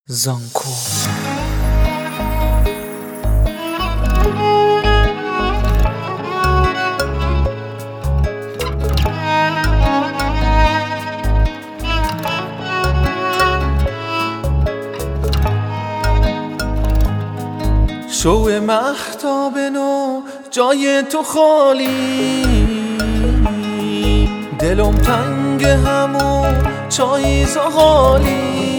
زانکو شو مهتاب نو جای تو خالی، دلم تنگ همون چای زغالی،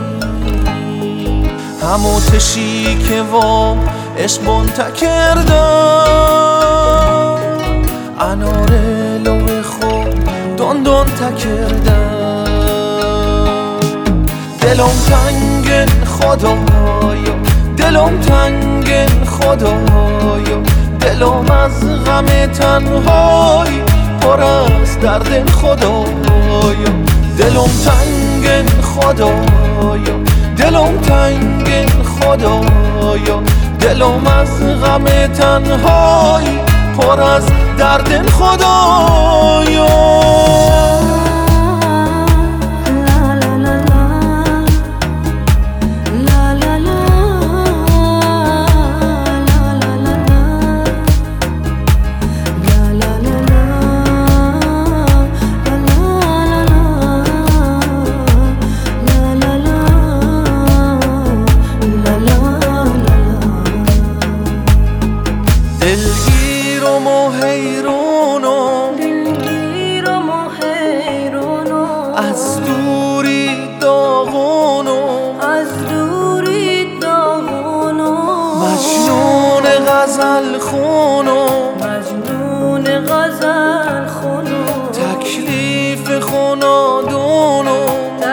همو تشی که وام عشق منتکر دم، انار لو خود دون دون تکردم. دلم تنگ خدایا، دلم تنگ خدایا، دلم از غم تنهایی پر از درد خدایا. دلم تنگ خدایا، دلم تنگ خدایا، دلم از غم تنهایی پر از درد خدایا. دلگیرم و حیرونم، از دوری داغونم، مجنون غزل خونم، تکلیف خونادونم،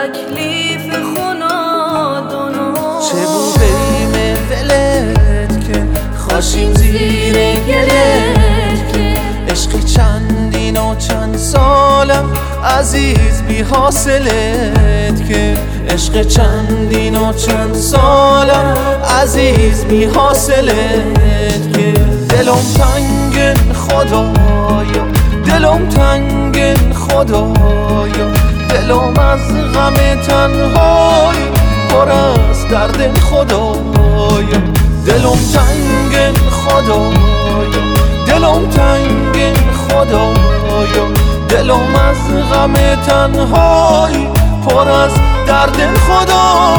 چه بودیم ولت که خاشیم زیر گلت، که عشقی چندین و چند سالم عزیز بی حاصلت، که عشق چندین و چند سالم عزیز بی حاصلت، که دلم تنگ خدایا، دلم تنگ خدایا، دلم از غم تنهایی پر از درد خدایا. دلم تنگ خدایا، دلم تنگ خدایا، دلم از غم تنهایی پر از درد خدایا.